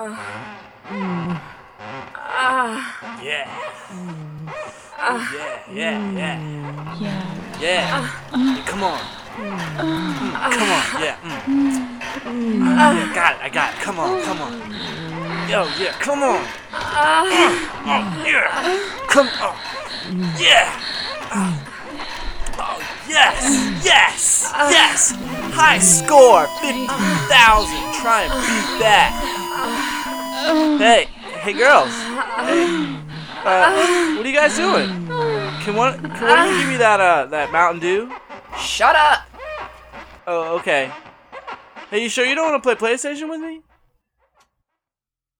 Yeah. Yeah. Yeah. Come on. Come on. Yeah. Yeah, got it. I got it. Come on. Yo, yeah. Come on. Oh, yeah. Come on. Yeah. Oh, yes. High score. 50,000. Try and beat that. Hey, girls. Hey. What are you guys doing? Can one of you give me that Mountain Dew? Shut up! Oh, okay. Hey, you sure you don't want to play PlayStation with me?